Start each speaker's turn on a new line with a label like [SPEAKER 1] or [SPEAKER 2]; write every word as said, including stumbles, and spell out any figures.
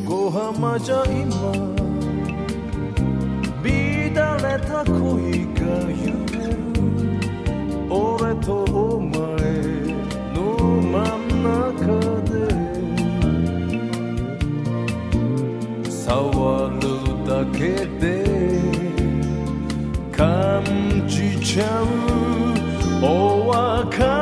[SPEAKER 1] 横浜じゃ今乱れた恋が揺れる俺とお前の真ん中で触るだけで感じちゃうお別れ